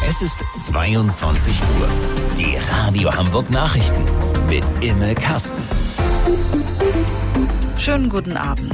Es ist 22 Uhr. Die Radio Hamburg Nachrichten mit Imme Kasten. Schönen guten Abend.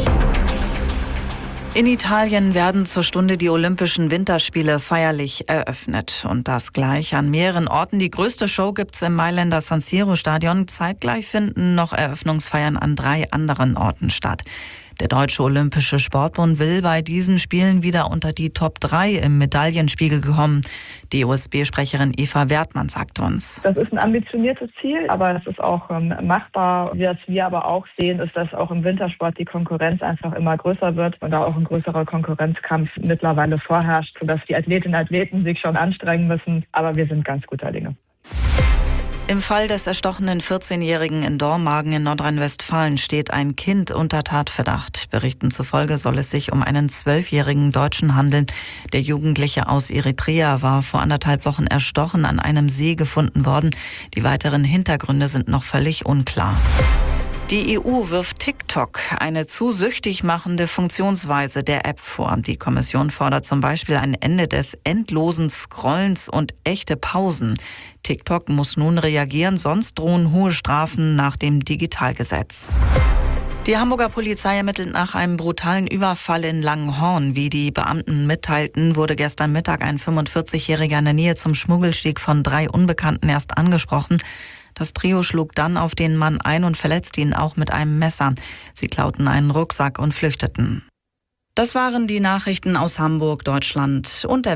In Italien werden zur Stunde die Olympischen Winterspiele feierlich eröffnet. Und das gleich an mehreren Orten. Die größte Show gibt's im Mailänder San Siro Stadion. Zeitgleich finden noch Eröffnungsfeiern an 3 anderen Orten statt. Der Deutsche Olympische Sportbund will bei diesen Spielen wieder unter die Top 3 im Medaillenspiegel kommen. Die OSB-Sprecherin Eva Wertmann sagt uns: Das ist ein ambitioniertes Ziel, aber es ist auch machbar. Was wir aber auch sehen, ist, dass auch im Wintersport die Konkurrenz einfach immer größer wird und da auch ein größerer Konkurrenzkampf mittlerweile vorherrscht, sodass die Athletinnen und Athleten sich schon anstrengen müssen. Aber wir sind ganz guter Dinge. Im Fall des erstochenen 14-Jährigen in Dormagen in Nordrhein-Westfalen steht ein Kind unter Tatverdacht. Berichten zufolge soll es sich um einen 12-jährigen Deutschen handeln. Der Jugendliche aus Eritrea war vor 1,5 Wochen erstochen an einem See gefunden worden. Die weiteren Hintergründe sind noch völlig unklar. Die EU wirft TikTok eine zu süchtig machende Funktionsweise der App vor. Die Kommission fordert zum Beispiel ein Ende des endlosen Scrollens und echte Pausen. TikTok muss nun reagieren, sonst drohen hohe Strafen nach dem Digitalgesetz. Die Hamburger Polizei ermittelt nach einem brutalen Überfall in Langenhorn. Wie die Beamten mitteilten, wurde gestern Mittag ein 45-Jähriger in der Nähe zum Schmuggelsteg von 3 Unbekannten erst angesprochen. Das Trio schlug dann auf den Mann ein und verletzte ihn auch mit einem Messer. Sie klauten einen Rucksack und flüchteten. Das waren die Nachrichten aus Hamburg, Deutschland und der